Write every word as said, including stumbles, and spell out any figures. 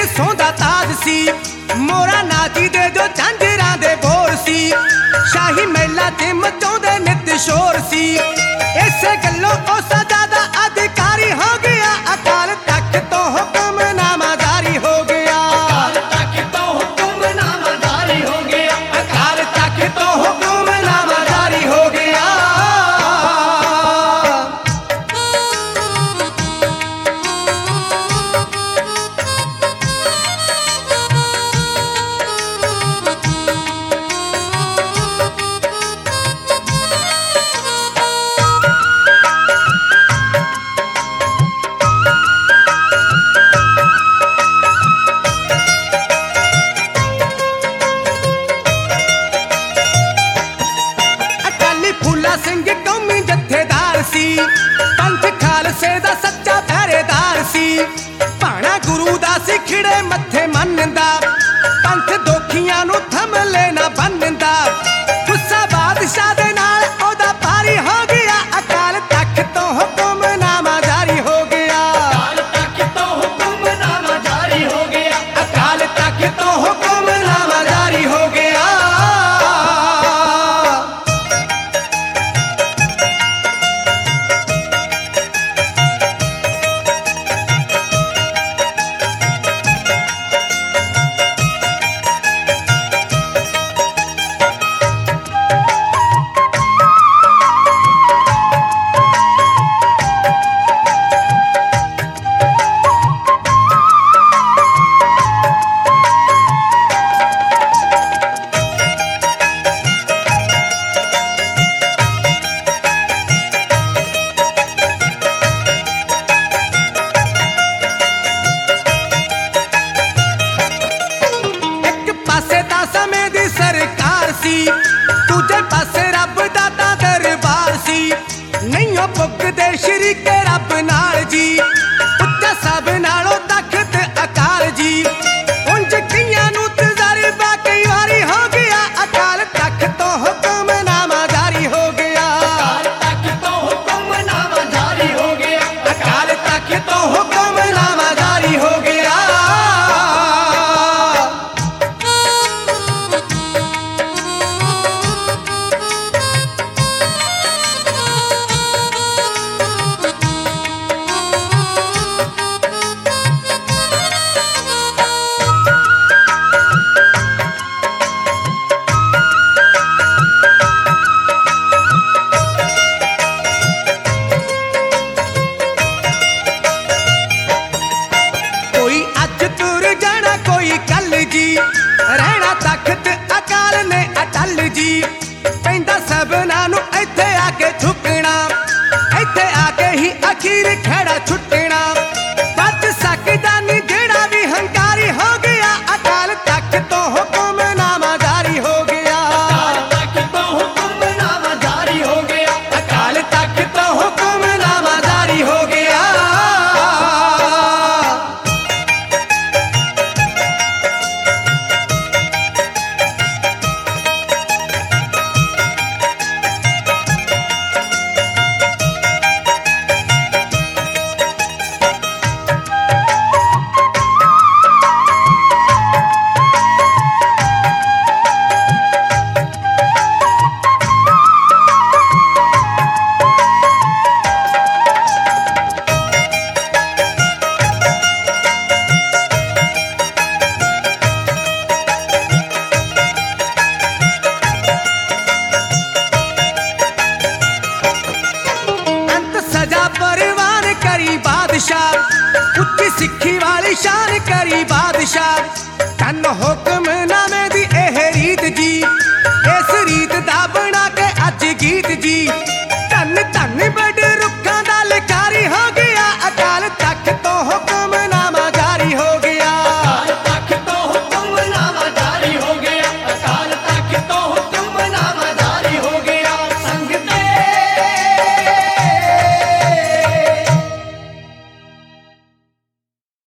ਸੋਂਦਾ ਤਾਜ ਸੀ ਮੋਰਾ ਨਾਚੀ ਦੇ ਜੋ ਝਾਂਜਰਾਂ ਦੇ ਬੋਰ ਸੀ ਸ਼ਾਹੀ ਮਹਿਲਾ ਤੇ ਮਚਾਉਂਦੇ ਨਿਤ ਸ਼ੋਰ ਸੀ ਇਸੇ ਗੱਲੋਂ ਉਹ ਸਦਾ ਦਾ ਅਧਿਕਾਰੀ ਹੋ ਗਿਆ ਅਕਾਲ ਤਖਤ ਤੋਂ ਹੁਕਮਨਾਮਾ ਜਾਰੀ ਹੋ ਗਿਆ ਅਕਾਲ ਤਖਤ ਤੋਂ ਹੁਕਮਨਾਮਾ ਜਾਰੀ ਹੋ ਗਿਆ ਅਕਾਲ ਤਖਤ ਤੋਂ ਹੁਕਮਨਾਮਾ ਜਾਰੀ ਹੋ ਗਿਆ ਸਿੰਘ ਕੌਮੀ ਜਥੇਦਾਰ ਸੀ ਪੰਥ ਖਾਲਸੇ ਦਾ ਸੱਚਾ ਪਹਿਰੇਦਾਰ ਸੀ ਭਾਣਾ ਗੁਰੂ ਦਾ ਸਿਖੜੇ ਮੱਥੇ ਮੰਨਦਾ ਪੰਥ ਦੋਖੀਆਂ ਨੂੰ ਥੰਮਲੇ ਨਾ ਬੰਨਦਾ ਗੁੱਸਾ ਬਾਦਸ਼ਾਹ ਦੇ ਨਾਲ ਉਹਦਾ ਭਾਰੀ ਹੋ ਗਿਆ ਅਕਾਲ ਤਖਤ ਤੋਂ ਹੁਕਮਨਾਮਾ ਜਾਰੀ ਹੋ ਗਿਆ ਅਕਾਲ ਤਖਤ ਤੋਂ ਹੁਕਮਨਾਮਾ ਜਾਰੀ ਹੋ ਗਿਆ ਅਕਾਲ ਤਖਤ ਤੋਂ ਹੁਕਮਨਾਮਾ ਜਾਰੀ ਹੋ ਗਿਆ ਸਮੇਂ ਦੀ ਸਰਕਾਰ ਸੀ ਦੂਜੇ ਪਾਸੇ ਰੱਬ ਦਾ ਤਾਂ ਦਰਬਾਰ ਸੀ ਨਹੀਂ ਉਹ ਪੁੱਗਦੇ ਸ਼ਰੀਕੇ ਰੱਬ ਨਾਲ ਜੀ ਉੱਚਾ ਸਭ ਨਾਲੋਂ ਤਖਤ ਅਕਾਲ ਜੀ ਉਂਝ ਕਈਆਂ ਨੂੰ ਤਜਰਬਾ ਕਈ ਵਾਰੀ ਹੋ ਗਿਆ ਅਕਾਲ ਤਖਤ ਤੋਂ ਹੁਕਮਨਾਮਾ ਜਾਰੀ ਹੋ ਗਿਆ ਅਕਾਲ ਤਖਤ ਤੋਂ ਹੁਕਮਨਾਮਾ ਜਾਰੀ ਹੋ ਗਿਆ ਅਕਾਲ ਤਖਤ ਤੋਂ ਹੁਕਮਨਾਮਾ ਜਾਰੀ ਹੋ ਗਿਆ ਜੀ ਰਹਿਣਾ ਤਖਤ ਅਕਾਲ ਨੇ ਅਟਲ ਜੀ ਪੈਂਦਾ ਸਭਨਾਂ ਨੂੰ ਇੱਥੇ ਆ ਕੇ ਝੁਕਣਾ ਇੱਥੇ ਆ ਕੇ ਹੀ ਅਖੀਰ ਖੜਾ ਛੁੱਟਣਾ ਬਚ ਸਕਦਾ ਨਹੀਂ ਜਿਹੜਾ ਵੀ ਹੰਕਾਰੀ ਹੋ ਗਿਆ ਅਕਾਲ ਤਖਤ ਤੋਂ ਹੁਕਮਨਾਮਾ ਜਾਰੀ ਹੋ ਗਿਆ ਅਕਾਲ ਤਖਤ ਤੋਂ ਹੁਕਮਨਾਮਾ ਜਾਰੀ ਹੋ ਗਿਆ ਅਕਾਲ ਤਖਤ ਤੋਂ ਹੁਕਮਨਾਮਾ ਜਾਰੀ ਹੋ ਗਿਆ परवान करी बादशाह उच्ची सिक्खी वाली शान करी बादशाह तन हुक्म